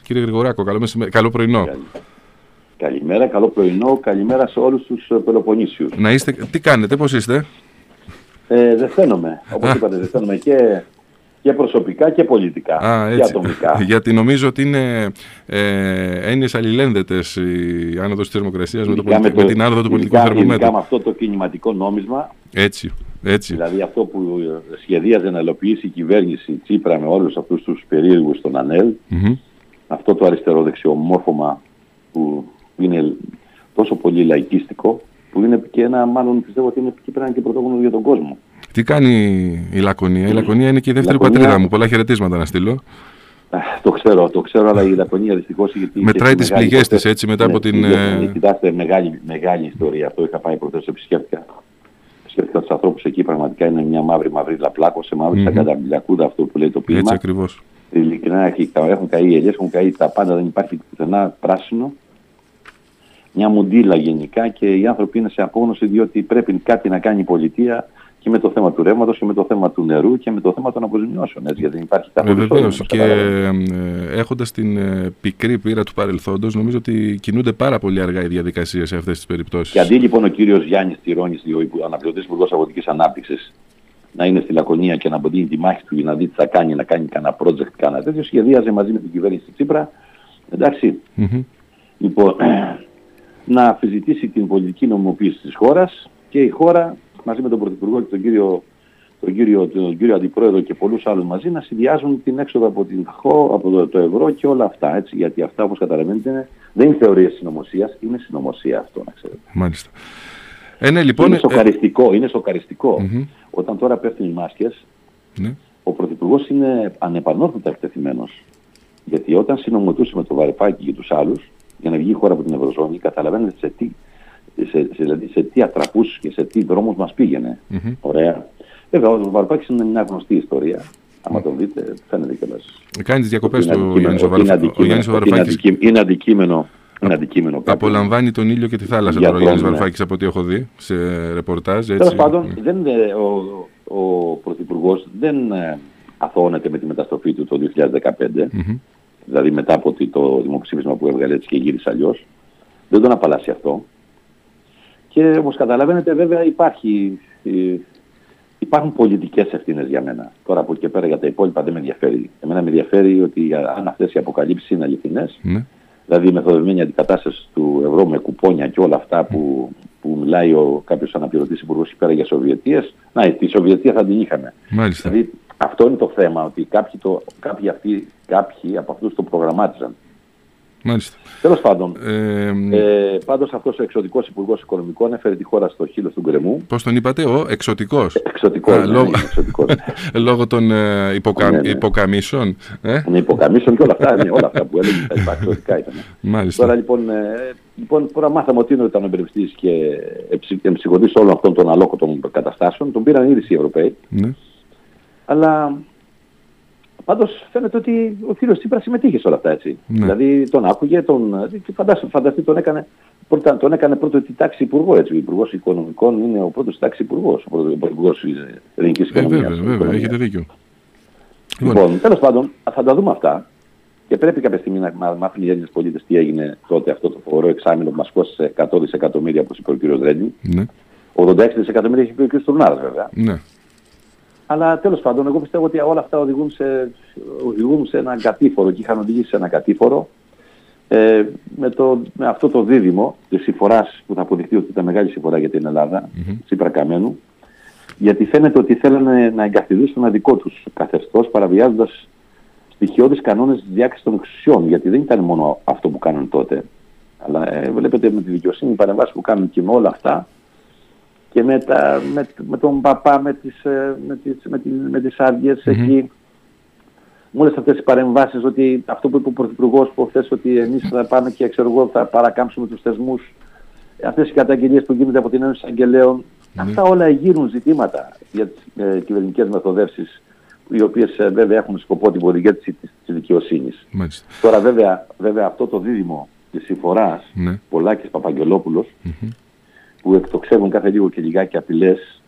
Κύριε Γρηγοράκο, καλό πρωινό. Καλημέρα, καλό πρωινό, καλημέρα σε όλους τους Πελοποννήσιους. Να είστε, τι κάνετε, πώς είστε? Δεσθένομαι, όπως είπατε, δεσθένομαι και προσωπικά και πολιτικά και ατομικά. Γιατί νομίζω ότι είναι έννοιες αλληλένδετες η άνοδος της θερμοκρασίας με την άνοδο του πολιτικού θερμομέτρου. Ειδικά με αυτό το κινηματικό νόμισμα. Έτσι. Δηλαδή αυτό που σχεδίαζε να υλοποιήσει η κυβέρνηση Τσίπρα με όλους αυτούς τους περίεργους στον ΑΝΕΛ, αυτό το αριστερό-δεξιό μόρφωμα που είναι τόσο πολύ λαϊκίστικο, που είναι και ένα, μάλλον πιστεύω ότι είναι και πρέπει να είναι και πρωτόγνωρο για τον κόσμο. Τι κάνει η Λακωνία? Η Λακωνία είναι και η δεύτερη πατρίδα μου. Πολλά χαιρετίσματα να στείλω. Το ξέρω, αλλά η Λακωνία δυστυχώς... Μετράει τις πληγές της, έτσι, μετά από την... Κοιτάξτε, μεγάλη ιστορία. Αυτό είχα πάει προχθές, επισκέφτηκα τους ανθρώπους εκεί. Πραγματικά είναι μια μαύρη λαπλάκωση, μαύρη σαν καταμπλιακούδα αυτό που λέει το ποίημα. Έτσι ακριβώς. Ειλικρινά έχουν καεί οι ελιές, έχουν καεί τα πάντα, δεν υπάρχει πουθενά πράσινο. Μια μουντίλα γενικά, και οι άνθρωποι είναι σε απόγνωση, διότι πρέπει κάτι να κάνει η πολιτεία και με το θέμα του ρεύματος και με το θέμα του νερού και με το θέμα των αποζημιώσεων. Έτσι, γιατί υπάρχει βεβαίως, και έχοντας την πικρή πείρα του παρελθόντος, νομίζω ότι κινούνται πάρα πολύ αργά οι διαδικασίες σε αυτές τις περιπτώσεις. Και αντί λοιπόν ο κύριος Γιάννης Τυρώνης, ο αναπληρωτής υπουργός αγροτικής ανάπτυξης, να είναι στη Λακωνία και να αποδίνει τη μάχη του για να δει τι θα κάνει, να κάνει κανένα project, κανένα τέτοιο, σχεδίαζε μαζί με την κυβέρνηση Τσίπρα. Εντάξει. Λοιπόν, να αμφισβητήσει την πολιτική νομιμοποίηση της χώρας, και η χώρα μαζί με τον Πρωθυπουργό και τον κύριο Αντιπρόεδρο και πολλούς άλλους μαζί να συνδυάζουν την έξοδο από το ευρώ και όλα αυτά. Έτσι, γιατί αυτά, όπως καταλαβαίνετε, δεν είναι θεωρίες συνωμοσίας, είναι συνωμοσία αυτό, να ξέρετε. Μάλιστα. Ναι, λοιπόν, είναι σοκαριστικό. Όταν τώρα πέφτουν οι μάσκες, ο Πρωθυπουργός είναι ανεπανόρθωτα εκτεθειμένος. Γιατί όταν συνομωτούσε με το Βαρουφάκη και τους άλλους για να βγει η χώρα από την Ευρωζώνη, καταλαβαίνετε σε τι ατραπούς και σε τι δρόμους μας πήγαινε. Ωραία. Βέβαια, ο Βαρουφάκης είναι μια γνωστή ιστορία. Άμα τον δείτε, φαίνεται κιόλας. Κάνει τις διακοπές του Γιάννης Βαρουφάκης. Είναι αντικείμενο. Απολαμβάνει τον ήλιο και τη θάλασσα τώρα ο Γιάννης Βαρουφάκης, από ό,τι έχω δει σε ρεπορτάζ. Τέλος πάντων, ο Πρωθυπουργός δεν αθωώνεται με τη μεταστροφή του το 2015. Δηλαδή μετά από το δημοψήφισμα που έβγαλε έτσι και γύρισε αλλιώς. Δεν τον απαλλάσσει αυτό. Και όπως καταλαβαίνετε, βέβαια υπάρχουν πολιτικές ευθύνες για μένα. Τώρα από εκεί και πέρα για τα υπόλοιπα δεν με ενδιαφέρει. Εμένα με ενδιαφέρει ότι αν αυτές οι αποκαλύψεις είναι αληθινές, δηλαδή η μεθοδευμένη αντικατάσταση του ευρώ με κουπόνια και όλα αυτά που μιλάει κάποιος αναπληρωτής υπουργός εκεί πέρα για Σοβιετίες, τη Σοβιετία θα την είχαμε. Μάλιστα. Δηλαδή αυτό είναι το θέμα, ότι κάποιοι από αυτούς το προγραμμάτιζαν. Μάλιστα. Τέλος πάντων, πάντως αυτός ο εξωτικός υπουργός οικονομικών έφερε τη χώρα στο χείλος του γκρεμού. Πώς τον είπατε, ο εξωτικός? Εξωτικός. Λόγω των υποκαμίσεων. Ναι, υποκαμίσεων και όλα αυτά, όλα αυτά που έλεγε, τα εξωτικά ήταν. Μάλιστα. Τώρα λοιπόν μάθαμε ότι ήταν ο εμπεριστής και εμψυχωτής όλων αυτών των αλόκοτων καταστάσεων. Τον πήραν ήδη οι Ευρωπαίοι. Αλλά πάντως φαίνεται ότι ο κύριος Τσίπρας συμμετείχε σε όλα αυτά, έτσι. Δηλαδή τον άκουγε, φανταστεί τον έκανε πρώτο τη τάξη υπουργό, έτσι. Ο υπουργός οικονομικών είναι ο πρώτος τάξη υπουργός, ο υπουργός ελληνικής οικονομίας. Βέβαια, έχετε δίκιο. Λοιπόν, τέλος πάντων, θα τα δούμε αυτά και πρέπει κάποια στιγμή να μάθουν οι Έλληνες πολίτες τι έγινε τότε αυτό το φοβερό εξάμηνο που μας κόστησε 100 δισεκατομμύρια, όπως είπε ο κύριος Ρέντι. 86 δισεκατομμύρια έχει πει ο κύριος Τουρνάρας, βέβαια. Αλλά τέλος πάντων, εγώ πιστεύω ότι όλα αυτά οδηγούν σε έναν κατήφορο και είχαν οδηγήσει σε έναν κατήφορο με αυτό το δίδυμο της συμφοράς που θα αποδειχθεί ότι ήταν μεγάλη συμφορά για την Ελλάδα, Τσίπρα Καμένου, γιατί φαίνεται ότι θέλανε να εγκαθιδρύσουν ένα δικό τους καθεστώς, παραβιάζοντας στοιχειώδεις κανόνες διάκρισης των εξουσιών, γιατί δεν ήταν μόνο αυτό που κάνουν τότε. Αλλά βλέπετε με τη δικαιοσύνη, οι παρεμβάσεις που κάνουν και με όλα αυτά, και με τον παπά, με τις άδειες εκεί. Με όλες αυτές τις παρεμβάσεις, ότι αυτό που είπε ο Πρωθυπουργός προχθές, ότι εμείς θα πάμε και θα παρακάμψουμε τους θεσμούς. Αυτές οι καταγγελίες που γίνονται από την Ένωση Αγγελέων, αυτά όλα γύρουν ζητήματα για τις κυβερνητικές μεθοδεύσεις, οι οποίες βέβαια έχουν σκοπό την πολυγέτηση της δικαιοσύνης. Τώρα βέβαια αυτό το δίδυμο της συμφοράς, Πολάκης Παπαγγελόπουλος, που εκτοξεύουν κάθε λίγο και λιγάκι απειλές,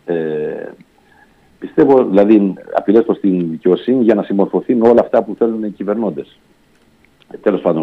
πιστεύω, δηλαδή απειλές προς την δικαιοσύνη για να συμμορφωθεί με όλα αυτά που θέλουν οι κυβερνώντες. Τέλος πάντων,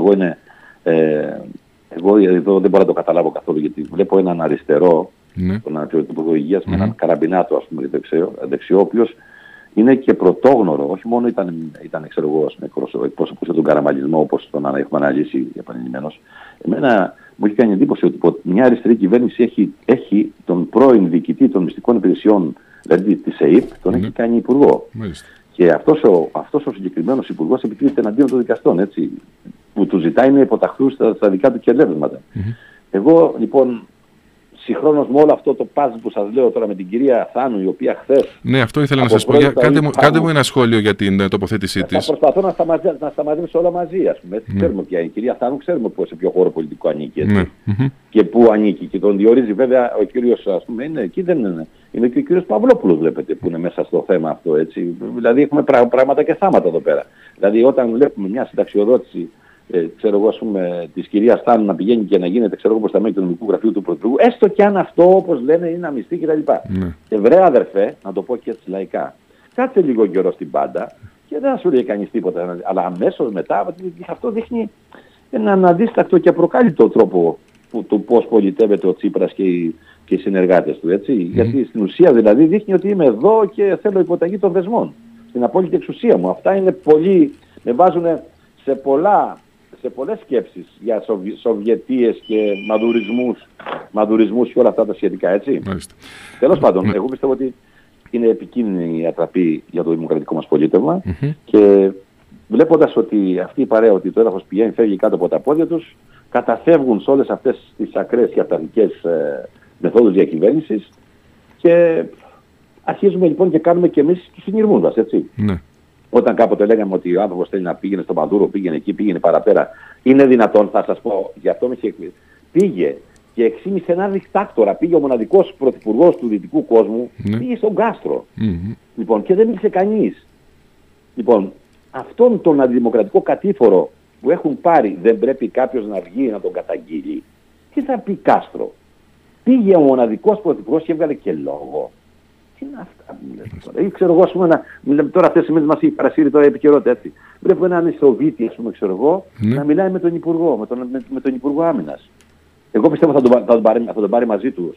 εγώ εδώ δεν μπορώ να το καταλάβω καθόλου, γιατί βλέπω έναν αριστερό, τον Υπουργό Υγείας, με έναν καραμπινάτο, ας πούμε, δεξιό, ο οποίος είναι και πρωτόγνωρο. Όχι μόνο ήταν ξέρω εγώ, εκπροσωπούσε τον καραμαλισμό, όπως τον έχουμε αναλύσει επανειλημμένως. Εμένα μου έχει κάνει εντύπωση ότι μια αριστερή κυβέρνηση έχει τον πρώην διοικητή των μυστικών υπηρεσιών, δηλαδή της ΕΕΠ, τον έχει κάνει υπουργό. Και αυτός ο συγκεκριμένος υπουργός επιτίθεται εναντίον των δικαστών, έτσι, που του ζητάει να υποταχθούν στα δικά του κερδίσματα. Εγώ λοιπόν, συγχρόνως με όλο αυτό το παζ που σας λέω τώρα με την κυρία Θάνου, η οποία χθες... Ναι, αυτό ήθελα να σας πω. Κάντε μου ένα σχόλιο για την τοποθέτησή της. Θα προσπαθώ να σταματήσω όλα μαζί, ας πούμε. Ξέρουμε ποια είναι η κυρία Θάνου, ξέρουμε σε ποιο χώρο πολιτικό ανήκει. Και πού ανήκει. Και τον διορίζει βέβαια ο κύριος, ας πούμε, εκεί δεν είναι. Είναι και ο κύριος Παυλόπουλος, βλέπετε, που είναι μέσα στο θέμα αυτό, έτσι. Δηλαδή έχουμε πράγματα και θάματα εδώ πέρα. Δηλαδή όταν βλέπουμε μια συνταξιοδότηση, ξέρω εγώ, ας πούμε, της κυρίας Θάνου να πηγαίνει και να γίνεται, ξέρω εγώ, προς τα μέλη του νομικού γραφείου του Πρωθυπουργού, έστω και αν αυτό, όπως λένε, είναι αμυστή κτλ. Βρε αδερφέ, να το πω και έτσι λαϊκά, κάτσε λίγο καιρό στην πάντα και δεν θα σου λέει κανείς τίποτα. Αλλά αμέσως μετά αυτό δείχνει έναν αντίστακτο και απροκάλυπτο τρόπο του πώς πολιτεύεται ο Τσίπρας και οι συνεργάτες του, έτσι. Γιατί στην ουσία δηλαδή δείχνει ότι είμαι εδώ και θέλω υποταγή των δεσμών. Στην απόλυτη εξουσία μου. Αυτά είναι πολύ, με βάζουν σε πολλές σκέψεις για Σοβιετίες και μαδουρισμούς και όλα αυτά τα σχετικά, έτσι. Τέλος πάντων, εγώ πιστεύω ότι είναι επικίνδυνη η ατραπή για το δημοκρατικό μας πολίτευμα και βλέποντας ότι αυτή η παρέα, ότι το έδαφος πηγαίνει, φεύγει κάτω από τα πόδια τους, καταφεύγουν σε όλες αυτές τις ακραίες και αυταρχικές μεθόδους διακυβέρνησης και αρχίζουμε λοιπόν και κάνουμε και εμείς τους συνειρμούς μας, έτσι. Όταν κάποτε λέγαμε ότι ο άνθρωπος θέλει να πήγαινε στο Μαδούρο, πήγαινε εκεί, πήγαινε παραπέρα. Είναι δυνατόν, θα σας πω, γι' αυτό με είχε εκπλήσει. Πήγε και εξήμισε ένα δικτάκτορα. Πήγε ο μοναδικός πρωθυπουργός του δυτικού κόσμου, πήγε στον Κάστρο. Λοιπόν, και δεν μίλησε κανείς. Λοιπόν, αυτόν τον αντιδημοκρατικό κατήφορο που έχουν πάρει, δεν πρέπει κάποιος να βγει να τον καταγγείλει. Τι θα πει Κάστρο? Πήγε ο μοναδικός πρωθυπουργός και έβγαλε και λόγο. Τι είναι αυτά που λες τώρα? Ή ξέρω εγώ, ας πούμε, τώρα αυτές τις μέρες μας έχει παρασύρει τώρα η επικαιρότητα, έτσι. Βλέπω έναν Ισοβίτη, ας πούμε, ξέρω εγώ, να μιλάει με τον Υπουργό, με τον Υπουργό Άμυνας. Εγώ πιστεύω θα τον πάρει μαζί του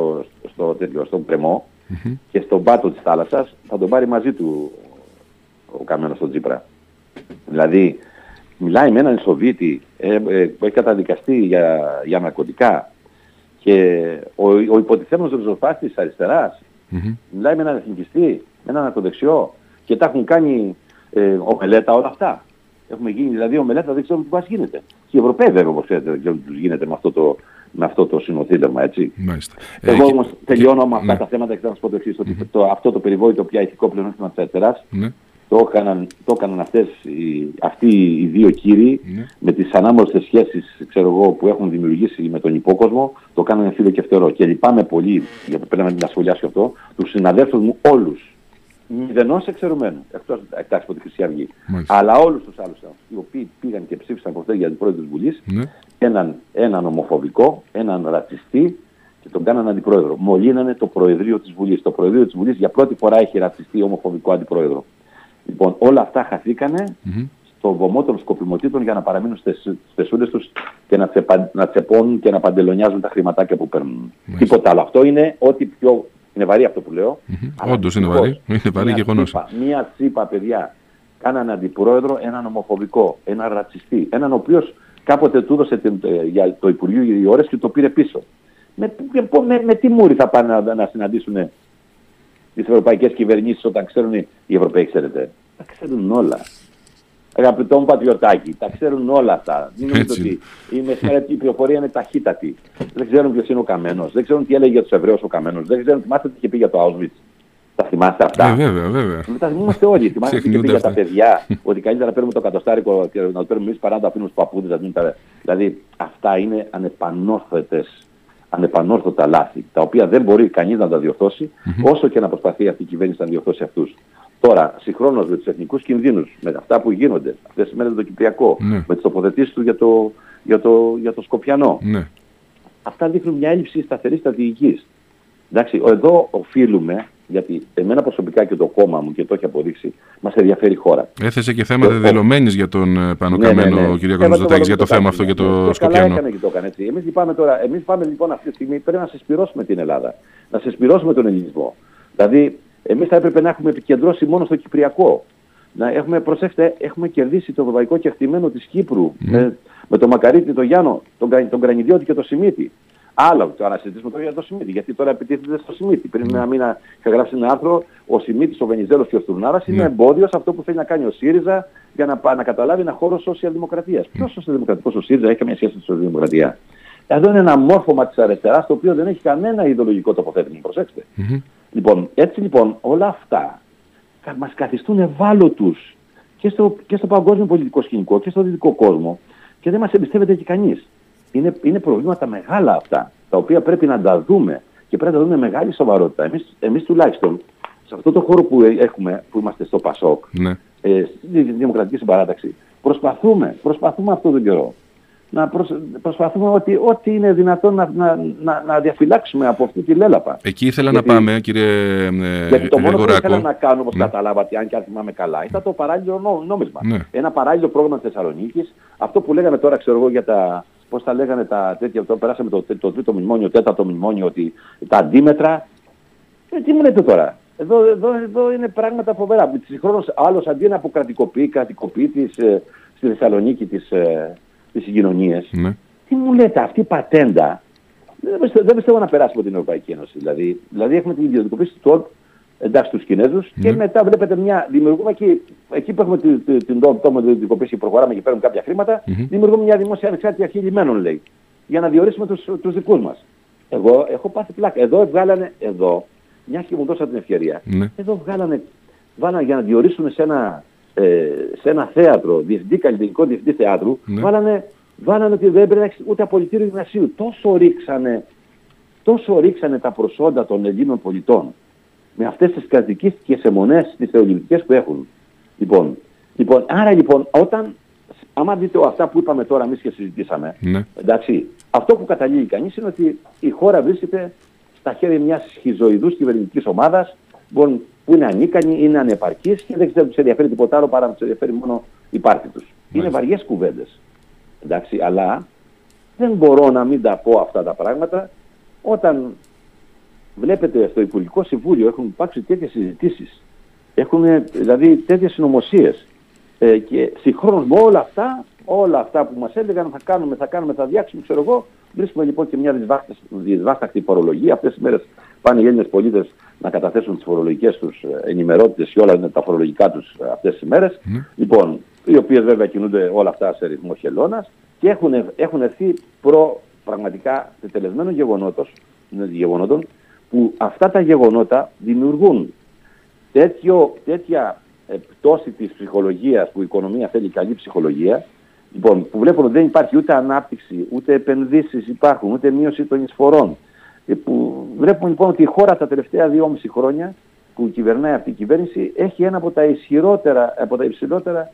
στον Πρεμό και στον πάτο της θάλασσας, θα τον πάρει μαζί του ο Καμένος στον Τσίπρα. Δηλαδή, μιλάει με έναν Ισοβίτη που έχει καταδικαστεί για ναρκωτικά και ο υποτιθέμενος ριζοσπάστης της αριστεράς, μιλάει με έναν εθνικιστή, με έναν ακροδεξιό και τα έχουν κάνει ομελέτα όλα αυτά. Έχουμε γίνει δηλαδή ομελέτα, δεν ξέρουμε τι μας γίνεται. Και οι Ευρωπαίοι βέβαια, όπως ξέρετε, δεν ξέρουν τι τους γίνεται με αυτό το συνοθήλευμα, έτσι. Εγώ όμως τελειώνω με αυτά τα θέματα και θα σας πω το εξής, ότι αυτό το περιβόητο πια ηθικό πλεονέκτημα της αριστεράς το έκαναν αυτοί οι δύο κύριοι με τις ανάμορφες σχέσεις, ξέρω εγώ, που έχουν δημιουργήσει με τον υπόκοσμο, το κάνανε φίλο και φτερό. Και λυπάμαι πολύ, γιατί πρέπει να σχολιάσω αυτό, τους συναδέλφους μου όλους, μηδενός εξαιρουμένου, εκτός από τη Χρυσή Αυγή, αλλά όλους τους άλλους, οι οποίοι πήγαν και ψήφισαν προχθές για την πρόεδρο της Βουλής, έναν ομοφοβικό, έναν ρατσιστή, και τον κάνανε αντιπρόεδρο. Μολύνανε το Προεδρείο της Βουλής. Το Προεδρείο της Βουλής για πρώτη φορά έχει ρατσιστή ομοφοβικό αντιπρόεδρο. Λοιπόν, όλα αυτά χαθήκανε στο βωμό των σκοπιμοτήτων για να παραμείνουν στις θεσούλες τους και να τσεπώνουν και να παντελονιάζουν τα χρηματάκια που παίρνουν. Τίποτα άλλο. Αυτό είναι ό,τι πιο... Είναι βαρύ αυτό που λέω. Όντως είναι βαρύ. Είναι βαρύ γεγονός. Μία τσίπα, παιδιά, κάνανε αντιπρόεδρο έναν ομοφοβικό, έναν ρατσιστή, έναν ο οποίος κάποτε του έδωσε για το Υπουργείο οι ώρες και το πήρε πίσω. Με τι μούρη θα πάνε να συναντήσουν τις ευρωπαϊκές κυβερνήσεις όταν ξέρουν οι Ευρωπαίοι, ξέρετε? Τα ξέρουν όλα. Αγαπητό μου πατριωτάκι, τα ξέρουν όλα αυτά. Μην νομίζετε ότι η πληροφορία είναι ταχύτατη. Δεν ξέρουν ποιος είναι ο Καμένος, δεν ξέρουν τι έλεγε για τους Εβραίους ο Καμένος, δεν ξέρουν, θυμάστε τι είχε πει για το Auschwitz. Τα θυμάστε αυτά? Βέβαια. Τα θυμόμαστε όλοι. Θυμάστε τι είχε πει για τα παιδιά, ότι καλύτερα να παίρνουμε το κατοστάρικο και να το παίρνουμε εμείς παρά να το αφήνουμε στους παππούδες. Δηλαδή αυτά είναι ανεπανόρθωτα λάθη, τα οποία δεν μπορεί κανείς να τα διορθώσει, όσο και να προσπαθεί αυτή η κυβέρνηση να διορθώσει αυτούς. Τώρα, συγχρόνως με τους εθνικούς κινδύνους, με αυτά που γίνονται αυτές τις μέρες με το Κυπριακό, με τις τοποθετήσεις του για το Σκοπιανό, αυτά δείχνουν μια έλλειψη σταθερής στρατηγικής. Εντάξει, εδώ οφείλουμε Γιατί εμένα προσωπικά και το κόμμα μου, και το έχει αποδείξει, μας ενδιαφέρει η χώρα. Έθεσε και θέματα δεδηλωμένης για τον Πάνο Καμένο, ο κ. Μητσοτάκης, για το θέμα αυτό, για το Σκοπιανό. Καλά έκανε και το έκανε έτσι. Εμείς πάμε λοιπόν αυτή τη στιγμή, πρέπει να συσπυρώσουμε την Ελλάδα, να συσπυρώσουμε τον ελληνισμό. Δηλαδή, εμείς θα έπρεπε να έχουμε επικεντρώσει μόνο στο Κυπριακό. Να έχουμε, προσέξτε, έχουμε κερδίσει το ευρωπαϊκό κεκτημένο της Κύπρου με τον Μακαρίτη, τον Γιάννο, τον Κρανιδιώτη και τον Σιμίτη. Άλλο τώρα να συζητήσουμε τώρα για το Σιμίτη, γιατί τώρα επιτίθεται στο Σιμίτη. Πριν ένα μήνα είχα γράψει ένα άρθρο, ο Σιμίτης, ο Βενιζέλος και ο Στουρνάρας είναι εμπόδιο σε αυτό που θέλει να κάνει ο ΣΥΡΙΖΑ για να καταλάβει ένα χώρο σοσιαλδημοκρατίας. Ποιος σοσιαλδημοκρατικός ο ΣΥΡΙΖΑ, έχει καμία σχέση με τη σοσιαλδημοκρατία. Εδώ είναι ένα μόρφωμα της αριστεράς, το οποίο δεν έχει κανένα ιδεολογικό τοποθέτημα. Προσέξτε. Λοιπόν, έτσι λοιπόν όλα αυτά μας καθιστούν ευάλωτους και στο παγκόσμιο πολιτικό σκηνικό και στο δυτικό κόσμο και δεν μας εμπιστεύεται και κανείς. Είναι προβλήματα μεγάλα αυτά, τα οποία πρέπει να τα δούμε και πρέπει να τα δούμε με μεγάλη σοβαρότητα. Εμείς τουλάχιστον σε αυτό το χώρο που έχουμε, που είμαστε στο ΠΑΣΟΚ, στη Δημοκρατική Συμπαράταξη, προσπαθούμε αυτόν τον καιρό προσπαθούμε ό,τι είναι δυνατόν να διαφυλάξουμε από αυτή τη λέλαπα. Εκεί ήθελα να πάμε, κύριε γιατί το μόνο που ήθελα να κάνω, όπως καταλάβατε, αν και αν θυμάμαι καλά, ήταν το παράλληλο νόμισμα. Ένα παράλληλο πρόγραμμα της Θεσσαλονίκης, αυτό που λέγανε τώρα, ξέρω εγώ, για τα... Πώς τα λέγανε τα τέτοια, περάσαμε το τρίτο μνημόνιο, τέταρτο μνημόνιο, ότι τα αντίμετρα. Τι μου λέτε τώρα. Εδώ είναι πράγματα φοβερά. Συγχρόνως άλλος αντί να αποκρατικοποιεί στη Θεσσαλονίκη τις συγκοινωνίες. Τι μου λέτε, αυτή η πατέντα δεν πιστεύω να περάσει από την Ευρωπαϊκή Ένωση. Δηλαδή έχουμε την ιδιωτικοποίηση του ΤΟΛΠ, εντάξει, τους Κινέζους, και μετά βλέπετε δημιουργούμε εκεί που έχουμε την ιδιωτικοποίηση και προχωράμε και παίρνουμε κάποια χρήματα, δημιουργούμε μια δημόσια ανεξάρτητη αρχή λιμένων, λέει, για να διορίσουμε τους δικούς μας. Εγώ έχω πάθει πλάκα. Εδώ βγάλανε, μια και μου δώσατε την ευκαιρία, εδώ βάλανε για να διορίσουν σε ένα θέατρο, καλλιτεχνικό διευθυντή θεάτρου, βάλανε ότι δεν πρέπει να έχει ούτε απολυτήριο γυμνασίου. Τόσο ρίξανε τα προσόντα των Ελλήνων πολιτών με αυτές τις κατοικίστικες αιμονές, τις θεοληπτικές που έχουν. Άρα λοιπόν, άμα δείτε αυτά που είπαμε τώρα εμείς και συζητήσαμε, εντάξει, αυτό που καταλήγει κανείς είναι ότι η χώρα βρίσκεται στα χέρια μιας σχιζοειδούς κυβερνητικής ομάδας, που είναι ανίκανη, είναι ανεπαρκής και δεν τους ενδιαφέρει τίποτα άλλο παρά να τους ενδιαφέρει μόνο η πάρτη τους. Είναι βαριές κουβέντες. Εντάξει, αλλά δεν μπορώ να μην τα πω αυτά τα πράγματα όταν βλέπετε στο Υπουργικό Συμβούλιο έχουν υπάρξει τέτοιες συζητήσεις, έχουν δηλαδή τέτοιες συνωμοσίες και συγχρόνως με όλα αυτά που μας έλεγαν θα διάξουμε, ξέρω εγώ, βρίσκουμε λοιπόν και μια δυσβάσταχτη φορολογία. Αυτές τις μέρες πάνε οι Έλληνες πολίτες να καταθέσουν τις φορολογικές τους ενημερότητες και όλα είναι τα φορολογικά τους αυτές τις μέρες. Λοιπόν, οι οποίες βέβαια κινούνται όλα αυτά σε ρυθμό χελώνας και έχουν έρθει πραγματικά τετελεσμένων γεγονότων που αυτά τα γεγονότα δημιουργούν τέτοια πτώση της ψυχολογίας, που η οικονομία θέλει καλή ψυχολογία, λοιπόν, που βλέπουν ότι δεν υπάρχει ούτε ανάπτυξη, ούτε επενδύσεις υπάρχουν, ούτε μείωση των εισφορών, που βλέπουμε λοιπόν ότι η χώρα τα τελευταία 2,5 χρόνια που κυβερνάει αυτή η κυβέρνηση έχει ένα από τα υψηλότερα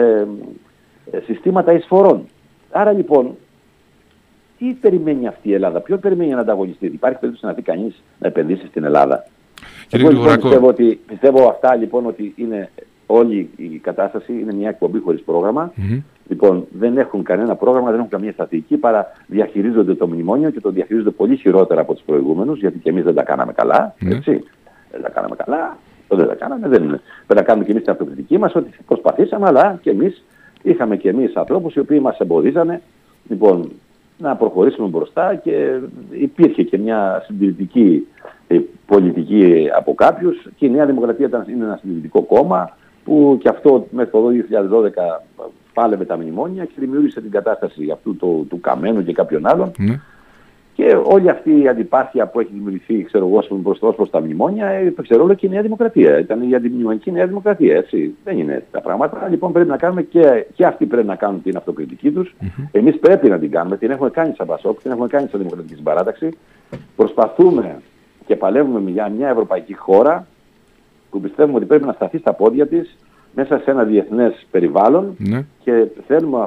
συστήματα εισφορών. Άρα λοιπόν, τι περιμένει αυτή η Ελλάδα, ποιον περιμένει να ανταγωνιστεί, υπάρχει περίπτωση να δει κανείς να επενδύσει στην Ελλάδα? Εγώ λοιπόν πιστεύω αυτά λοιπόν ότι είναι όλη η κατάσταση, είναι μια εκπομπή χωρίς πρόγραμμα. Λοιπόν, δεν έχουν κανένα πρόγραμμα, δεν έχουν καμία στρατηγική, παρά διαχειρίζονται το μνημόνιο και το διαχειρίζονται πολύ χειρότερα από τους προηγούμενους, γιατί και εμείς δεν τα κάναμε καλά, έτσι. Δεν τα κάναμε καλά, δεν τα κάναμε, πρέπει να κάνουμε και εμείς την αυτοκριτική μας, ότι προσπαθήσαμε, αλλά και εμείς είχαμε και εμείς ανθρώπους οι οποίοι μας εμποδίζανε, λοιπόν, να προχωρήσουμε μπροστά και υπήρχε και μια συντηρητική πολιτική από κάποιους και η Νέα Δημοκρατία είναι ένα συντηρητικό κόμμα που και αυτό μέχρι το 2012 πάλευε τα μνημόνια και δημιούργησε την κατάσταση αυτού του Καμένου και κάποιων άλλων. Και όλη αυτή η αντιπάθεια που έχει δημιουργηθεί, ξέρω εγώ, προς τα μνημόνια, έπαιξε ρόλο και η Νέα Δημοκρατία. Ήταν η αντιμνημονική Νέα Δημοκρατία, έτσι. Δεν είναι έτσι τα πράγματα. Λοιπόν, πρέπει να κάνουμε και αυτοί πρέπει να κάνουν την αυτοκριτική τους. Εμείς πρέπει να την κάνουμε. Την έχουμε κάνει σαν ΠΑΣΟΚ, την έχουμε κάνει σαν Δημοκρατική Συμπαράταξη. Προσπαθούμε και παλεύουμε για μια ευρωπαϊκή χώρα που πιστεύουμε ότι πρέπει να σταθεί στα πόδια της μέσα σε ένα διεθνές περιβάλλον και θέλουμε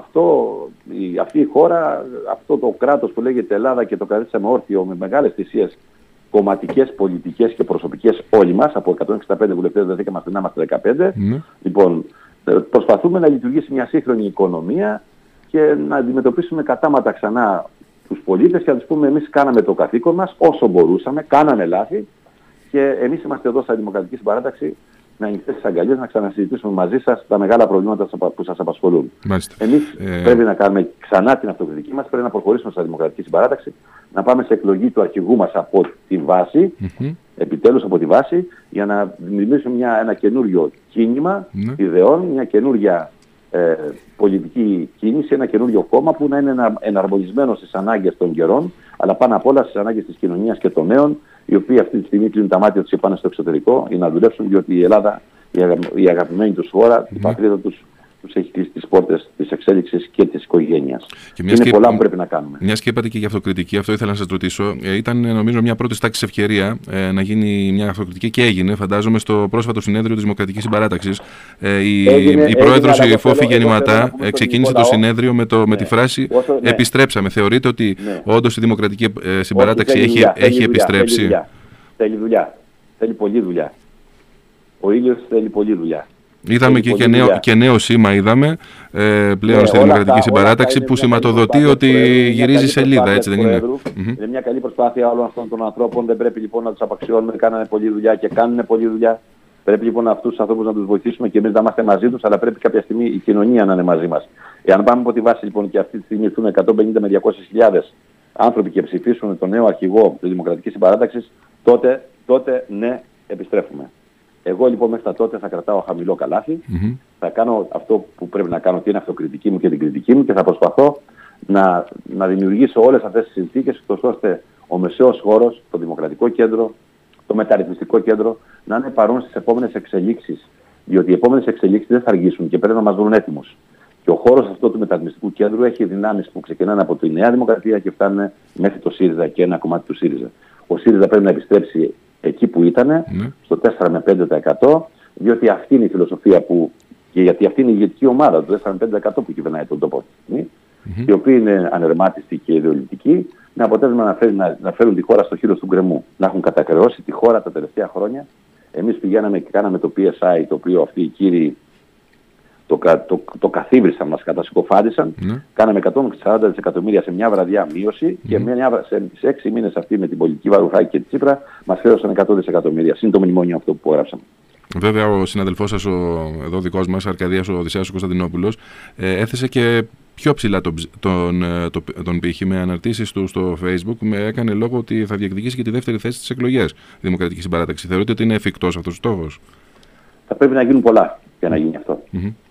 αυτή η χώρα, αυτό το κράτος που λέγεται Ελλάδα και το κρατήσαμε όρθιο με μεγάλες θυσίες κομματικές, πολιτικές και προσωπικές όλοι μας, από 165 βουλευτές δεθήκαμε να είμαστε 15. Λοιπόν, προσπαθούμε να λειτουργήσει μια σύγχρονη οικονομία και να αντιμετωπίσουμε κατάματα ξανά τους πολίτες και να τους πούμε εμείς κάναμε το καθήκον μας όσο μπορούσαμε, κάναμε λάθη και εμείς είμαστε εδώ στα Δημοκρατική Συμπαράταξη με ανοιχτές τις αγκαλιές να ξανασυζητήσουμε μαζί σας τα μεγάλα προβλήματα που σας απασχολούν. Εμείς πρέπει να κάνουμε ξανά την αυτοκριτική μας, πρέπει να προχωρήσουμε στα Δημοκρατική Συμπαράταξη, να πάμε σε εκλογή του αρχηγού μας από τη βάση, επιτέλους από τη βάση, για να δημιουργήσουμε ένα καινούριο κίνημα ιδεών, μια καινούρια πολιτική κίνηση, ένα καινούριο κόμμα που να είναι εναρμονισμένο στις ανάγκες των καιρών, αλλά πάνω απ' όλα στις ανάγκες της κοινωνίας και των νέων, οι οποίοι αυτή τη στιγμή κλείνουν τα μάτια τους και πάνε στο εξωτερικό για να δουλέψουν, διότι η Ελλάδα, η αγαπημένη τους χώρα, η πατρίδα τους έχει κλείσει τις πόρτες της εξέλιξης και της οικογένειας. Είναι πολλά που πρέπει να κάνουμε. Μιας και είπατε και για αυτοκριτική, αυτό ήθελα να σας ρωτήσω. Ήταν νομίζω μια πρώτη τάξη ευκαιρία να γίνει μια αυτοκριτική και έγινε, φαντάζομαι, στο πρόσφατο συνέδριο της Δημοκρατικής Συμπαράταξης. Η πρόεδρος, η Φόφη Γεννηματά, ξεκίνησε το συνέδριο με τη φράση «Επιστρέψαμε». Θεωρείτε ότι όντως η Δημοκρατική Συμπαράταξη έχει επιστρέψει? Θέλει δουλειά. Θέλει πολλή δουλειά. Ο ήλιος θέλει πολλή δουλειά. Είδαμε και νέο σήμα, είδαμε πλέον στη Δημοκρατική Συμπαράταξη που σηματοδοτεί ότι γυρίζει σελίδα, έτσι δεν είναι? Είναι μια καλή προσπάθεια όλων αυτών των ανθρώπων. Δεν πρέπει λοιπόν να τους απαξιώνουμε. Κάνανε πολλή δουλειά και κάνουν πολλή δουλειά. Πρέπει λοιπόν αυτούς τους ανθρώπους να τους βοηθήσουμε και εμείς να είμαστε μαζί τους, αλλά πρέπει κάποια στιγμή η κοινωνία να είναι μαζί μας. Εάν πάμε από τη βάση λοιπόν και αυτή τη στιγμή ήρθουν 150 με 200.000 άνθρωποι και ψηφίσουν τον νέο αρχηγό της Δημοκρατικής Συμπαράταξης, τότε ναι, επιστρέφουμε. Εγώ λοιπόν μέχρι τότε θα κρατάω χαμηλό καλάθι, θα κάνω αυτό που πρέπει να κάνω, και είναι αυτοκριτική μου και την κριτική μου, και θα προσπαθώ να δημιουργήσω όλες αυτές τις συνθήκες ώστε ο μεσαίος χώρος, το Δημοκρατικό Κέντρο, το Μεταρρυθμιστικό Κέντρο να είναι παρόν στις επόμενες εξελίξεις. Διότι οι επόμενες εξελίξεις δεν θα αργήσουν και πρέπει να μας βρουν έτοιμους. Και ο χώρος αυτό του Μεταρρυθμιστικού Κέντρου έχει δυνάμεις που ξεκινάνε από τη Νέα Δημοκρατία και φτάνουν μέχρι το ΣΥΡΙΖΑ και ένα κομμάτι του ΣΥΡΙΖΑ. Ο ΣΥΡΙΖΑ πρέπει να επιστρέψει εκεί που ήταν, στο 4 με 5%, διότι αυτή είναι η φιλοσοφία και γιατί αυτή είναι η ηγετική ομάδα του 4 με 5% που κυβερνάει τον τόπο αυτή τη στιγμή, η οποία είναι ανερμάτιστη και ιδεολογική, με αποτέλεσμα να φέρουν τη χώρα στο χείλος του γκρεμού, να έχουν κατακρεώσει τη χώρα τα τελευταία χρόνια. Εμείς πηγαίναμε και κάναμε το PSI, το οποίο αυτοί οι κύριοι το καθίβρισαν, μας κατασυκοφάντησαν. Κάναμε 140 δισεκατομμύρια σε μια βραδιά μείωση και σε 6 μήνες αυτή με την πολιτική Βαρουφάκη και τη Τσίπρα μας φέρωσαν 100 δισεκατομμύρια. Συν το μνημόνιο αυτό που έγραψαμε. Βέβαια, ο συναδελφός σας, εδώ δικός μας, Αρκαδίας Οδυσσέας Κωνσταντινόπουλος, έθεσε και πιο ψηλά τον πύχη με αναρτήσεις του στο Facebook. Έκανε λόγο ότι θα διεκδικήσει και τη δεύτερη θέση στις εκλογές η Δημοκρατική Συμπαράταξη. Θεωρείτε ότι είναι εφικτός αυτός ο στόχος? Θα πρέπει να γίνουν πολλά για να γίνει αυτό.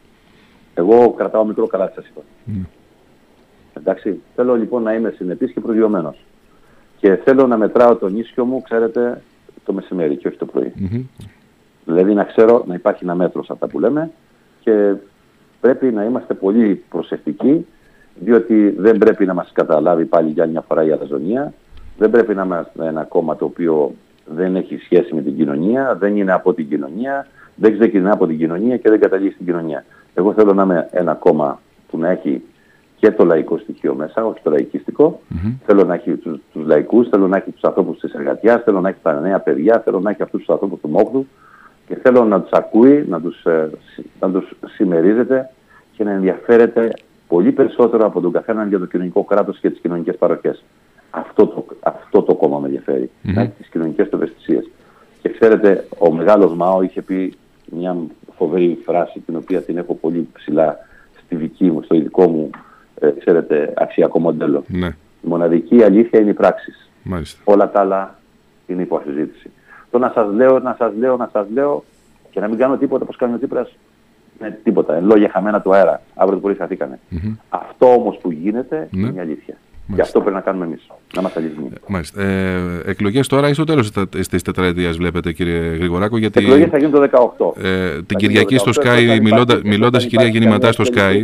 Εγώ κρατάω μικρό καλάθι, σας είπα. Εντάξει, θέλω λοιπόν να είμαι συνεπής και προσγειωμένος. Και θέλω να μετράω τον ίσιο μου, ξέρετε, το μεσημέρι και όχι το πρωί. Δηλαδή να ξέρω να υπάρχει ένα μέτρο σε αυτά που λέμε και πρέπει να είμαστε πολύ προσεκτικοί, διότι δεν πρέπει να μας καταλάβει πάλι για μια φορά η αλαζονία. Δεν πρέπει να είμαστε ένα κόμμα το οποίο δεν έχει σχέση με την κοινωνία, δεν είναι από την κοινωνία, δεν ξεκινά από την κοινωνία και δεν καταλήγει στην κοινωνία. Εγώ θέλω να είμαι ένα κόμμα που να έχει και το λαϊκό στοιχείο μέσα, όχι το λαϊκιστικό. Θέλω να έχει τους λαϊκούς, θέλω να έχει τους ανθρώπους της εργατιάς, θέλω να έχει τα νέα παιδιά, θέλω να έχει αυτούς τους ανθρώπους του μόχθου και θέλω να τους ακούει, να τους συμμερίζεται και να ενδιαφέρεται πολύ περισσότερο από τον καθέναν για το κοινωνικό κράτος και τις κοινωνικές παροχές. Αυτό το κόμμα με ενδιαφέρει, να έχει τις κοινωνικές του ευαισθησίες. Και ξέρετε, ο μεγάλος Μάο είχε πει μια φοβερή φράση, την οποία την έχω πολύ ψηλά στο ειδικό μου, ξέρετε, αξιακό μοντέλο. Η μοναδική αλήθεια είναι οι πράξεις. Όλα τα άλλα είναι υποαμφισβήτηση. Το να σας λέω και να μην κάνω τίποτα όπως κάνει ο Τσίπρας, με τίποτα. Εν λόγια χαμένα του αέρα. Αύριο το πρωί χαθήκανε. Αυτό όμως που γίνεται είναι η αλήθεια. Και αυτό πρέπει να κάνουμε εμείς. Να είμαστε αληθινοί. Εκλογές τώρα ή στο τέλος της τετραετίας βλέπετε, κύριε Γρηγοράκο? Γιατί εκλογές θα γίνουν το 2018. Την Κυριακή στο Sky, μιλώντας η κυρία Γεννηματά στο Sky,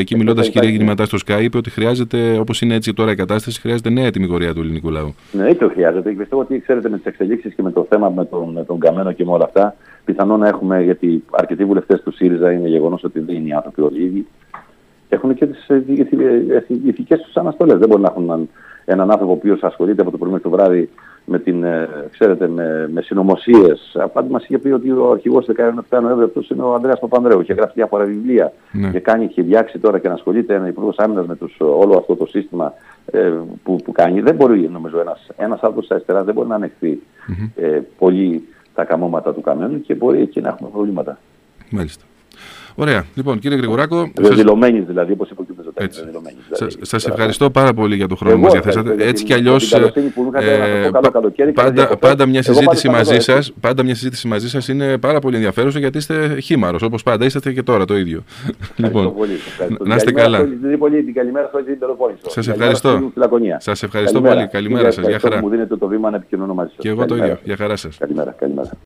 στο Sky, είπε ότι χρειάζεται, όπως είναι έτσι τώρα η κατάσταση, χρειάζεται νέα τιμιγορία του ελληνικού λαού. Ναι, το χρειάζεται. Και πιστεύω ότι, ξέρετε, με τις εξελίξεις και με το θέμα με τον Καμένο και με όλα αυτά, πιθανόν να έχουμε, γιατί αρκετοί βουλευτές του ΣΥΡΙΖΑ είναι γεγονός ότι δεν είναι οι άνθρωποι όλοι ίδιοι. έχουν και τις ηθικές τους αναστολές. Δεν μπορεί να έχουν έναν άνθρωπο ο οποίος ασχολείται από το πρωί μέχρι το βράδυ με συνωμοσίες. Πάντα μας είχε πει ότι ο αρχηγός 17 Νοέμβρη αυτός είναι ο Ανδρέας Παπανδρέου. Είχε γράψει διάφορα βιβλία είχε διάξει τώρα και να ασχολείται ένα υπουργός άμυνας με όλο αυτό το σύστημα που κάνει. Δεν μπορεί, νομίζω, ένας άνθρωπος της αριστεράς δεν μπορεί να ανεχθεί πολύ τα καμώματα του Καμένου και μπορεί εκεί να έχουμε προβλήματα. Μάλιστα. Ωραία. Λοιπόν, κύριε Γρηγοράκο. Δεδηλωμένης δηλαδή, όπως είπε ο κ. Μητσοτάκης. Σας ευχαριστώ πάρα πολύ για το χρόνο που μας διαθέσατε. Έτσι κι αλλιώς. Πάντα μια συζήτηση μαζί σας είναι πάρα πολύ ενδιαφέρουσα, γιατί είστε χήμαρος. Όπως πάντα είστε και τώρα το ίδιο. Λοιπόν, να είστε καλά. Σας ευχαριστώ πολύ. Καλημέρα σας. Γεια χαρά. Μου δίνετε το βήμα να επικοινωνώ μαζί σας. Και εγώ το ίδιο. Γεια χαρά σας. Καλημέρα.